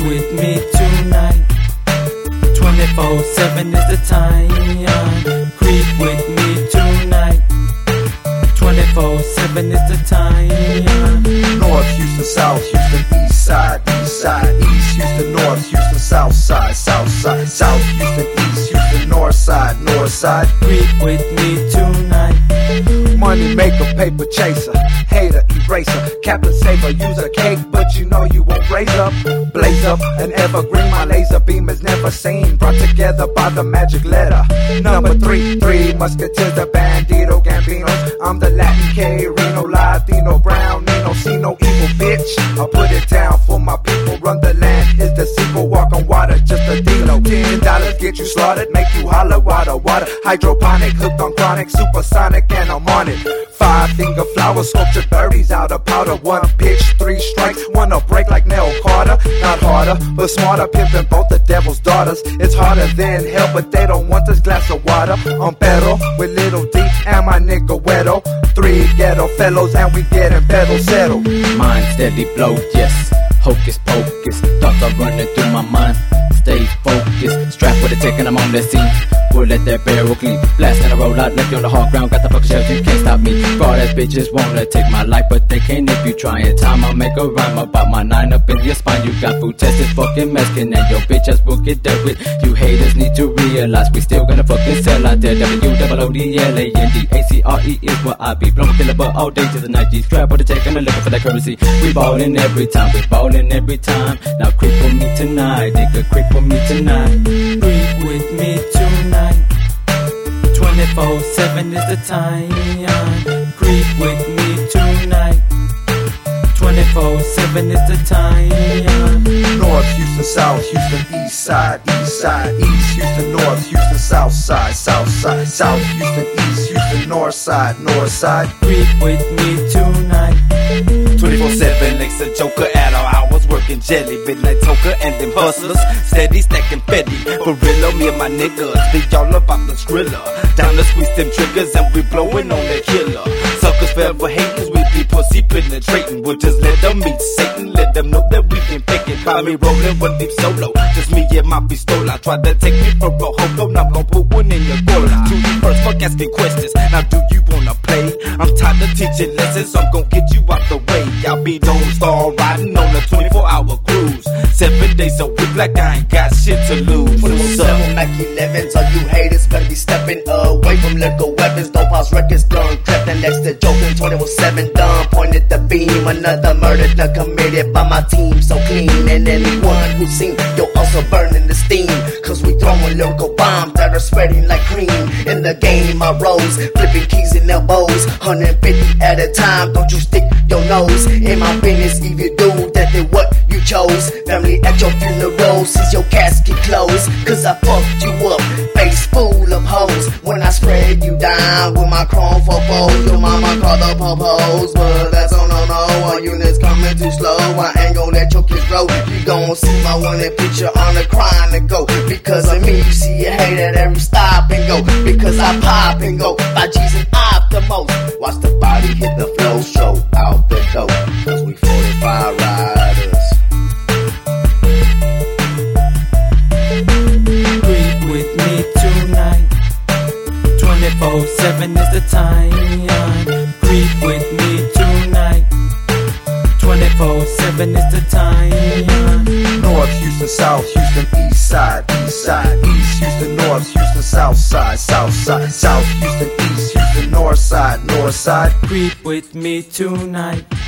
with me tonight. 24/7 is the time. Creep with me tonight. 24/7 is the time. North Houston, South Houston, East Side, East Houston, North Houston, South Side, South Houston, East Houston, North Side. Creep with me tonight. Money maker, paper chaser, hater, eraser, Captain Saver, use a cake, but you know you won't raise up. Blaze up, an evergreen, my laser beam is never seen, brought together by the magic letter. Number 3 Musketeers, the Bandito Gambinos. I'm the Latin K, Reno, Latino, Brown, Nino, see no evil bitch. I put it down for my people, run the land, is the sequel, walk on water, just a Dino. $10 get you slaughtered, make you holler, water, hydroponic, hooked on chronic, supersonic, and I'm on it. 5-finger flowers, sculptured birdies out of powder. 1 pitch, 3 strikes, wanna break like Nell Carter. Not harder, but smarter, pimping both the devil's daughters. It's harder than hell, but they don't want this glass of water. I'm Pero with Little D and my nigga Wedo. 3 ghetto fellows and we getting better settled. Mind steady blow, yes. Hocus pocus, thoughts are running through my mind. Stay focused, strapped with a tick and I'm on the scene. Bullet that barrel clean, blasting a roll out, left you on the hard ground. Got the fucking shells, you can't stop me. Broad ass bitches wanna take my life, but they can't if you try in time. I'll make a rhyme about my 9 up in your spine. You got food tested, fucking Mexican, and your bitch ass will get dealt with. You haters need to realize we still gonna fucking sell out there. WOODLAND, is what I be. Blowing killer butt all day to the 90s. Grab with the tech, I'm looking for that currency. We ballin' every time, we ballin' every time. Now creep with me tonight, nigga, creep with me tonight. Creep with me tonight. 24/7 is the time. Creep with me tonight. 24/7 is the time. North Houston, South Houston, East Side, East Houston, North Houston, South Side, South Houston, East Houston, North Side. Creep with me tonight. 24/7, like a joker at all hours, working jelly, bit like Toker and them hustlers, steady stacking Fetty. For real, me and my niggas, be all about the skriller. Down to squeeze them triggers and we blowing on that killer. Suckers forever haters, we be pussy penetrating. We'll just let them meet Satan, let them know that we been picking. Find me rolling one deep solo, just me and my pistola. Try to take me for a hobo, now I'm gon' put one in your gola. To you first, fuck asking questions, now do you wanna play? I'm tired of teaching lessons, I'm gon' get you out the way. I'll be Lone Star riding on a 24-hour cruise. 7 days a week like I ain't got shit to lose. 7 Mac 11s, all you haters better be stepping away from liquor weapons. Dope house records done, crept and next to joking. 24/7 done, pointed the beam. Another murder done committed by my team, so clean. And anyone who's seen, yo, also burning the steam. Cause we throwing lyrical bombs that are spreading like cream. In the game I rose, flipping keys and elbows. 150 at a time, don't you stick your nose in my business. If you do, that then what you chose. Family at your funeral, since your casket closed. Cause I fucked you up, face full of hoes. When I spread you down with my chrome fofos. Your mama called the popos, but that's on no. Our units coming too slow, I ain't gon' let your kids grow. You gon' see my wanted picture on the crying to go. Because of me, you see a hate at every stop and go. Because I pop and go, by Jesus Optimos. Watch the body hit the flow, show out the dope. Cause we 45 riders. Creep with me tonight. 24/7 is the time. Creep with me tonight. 24/7 is the time. North Houston, South Houston, East Side, East Houston, North Houston, South Side, South Houston, East Houston, North Side. Creep with me tonight.